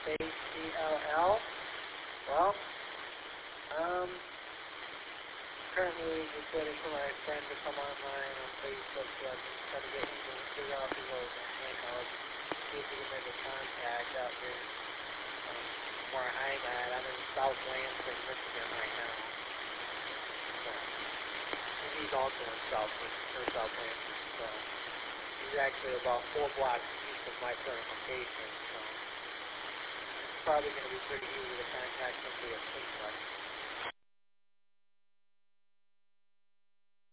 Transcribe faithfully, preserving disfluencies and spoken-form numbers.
K C L L. Well, um, currently just waiting for my friend to come online on Facebook so I can try to get him to figure out his old handheld. See if we can make a contact out here um, where I'm at. I'm in South Lansing, Michigan right now. So, and he's also in South, or South Lansing. So he's actually about four blocks east of my current location. So it's probably going to be pretty easy to contact him via Facebook.